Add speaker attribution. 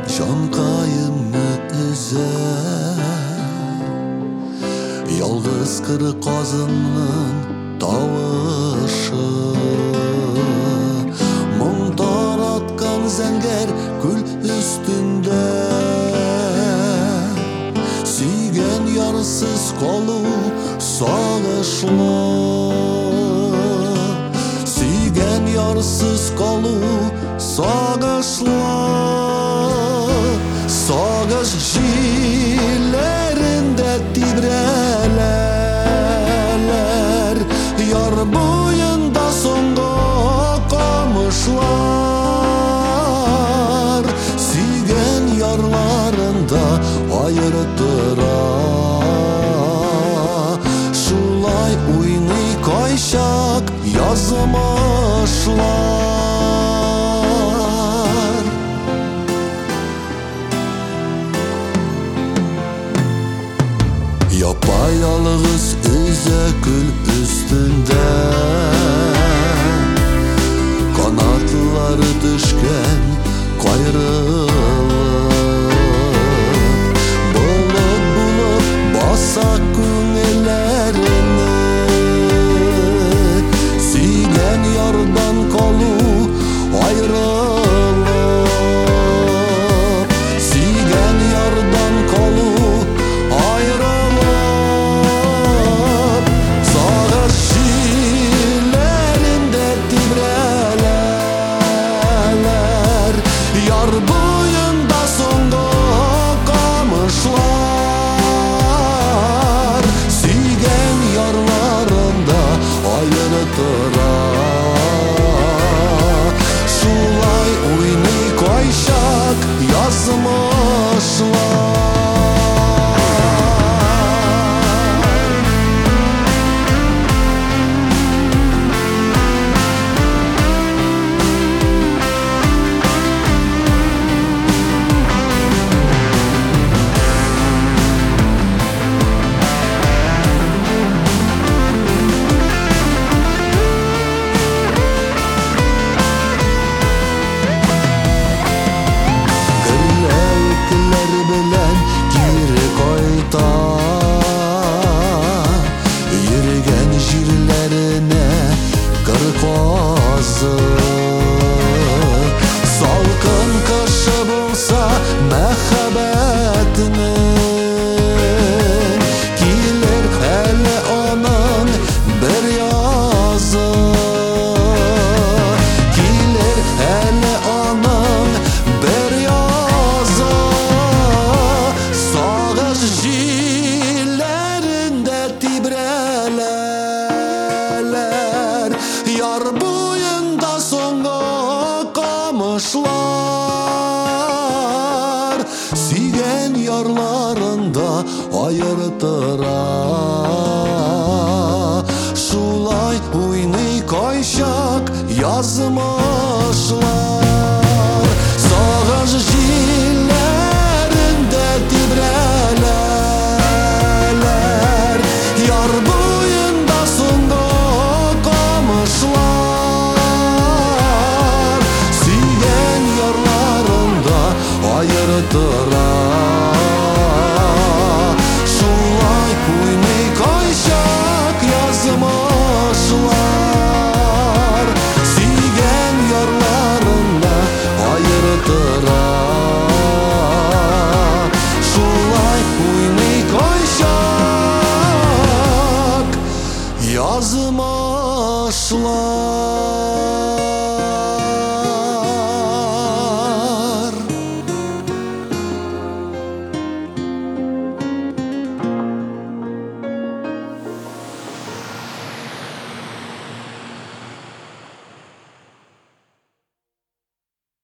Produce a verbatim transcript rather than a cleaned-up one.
Speaker 1: Çankayımı üze Yalgız kırık kazının tavışı Mum taratkan zenger gül üstünde Suygen yarsız kolu sağışlı Suygen yarsız kolu sağışlı Sağış jilerinde tibreler Yar boyunda songa kamışlar Suygen yarlarında ayırdıra Şulay uyni kayşak yazmışlar Yapayalnız üze gül üstünde Kanatları düşken kayrılıp Bulup bulup basak günlerini Suygen yardan kolu ayrılıp Suygen yardan kolu ayrılıp Sağış jilerinde tibreler Yar boyunda songa kamışlar Suygen yarlarında ayırdıra Şulay uyni kayşak yazmışlar Yürügen jirlerine kırkazı Salkın kışı bulsa mehabetinin Gelir hele onun bir yazı Gelir hele onun bir yazı Sağış jilerinde tibreler Yar boyunda songa kamışlar Suygen yarlarında ayırdıra Şulay uyni kayşak yazmışlar Sağış jilerinde tibreler Yar boyunda songa kamışlar Suygen yarlarında ayırdıra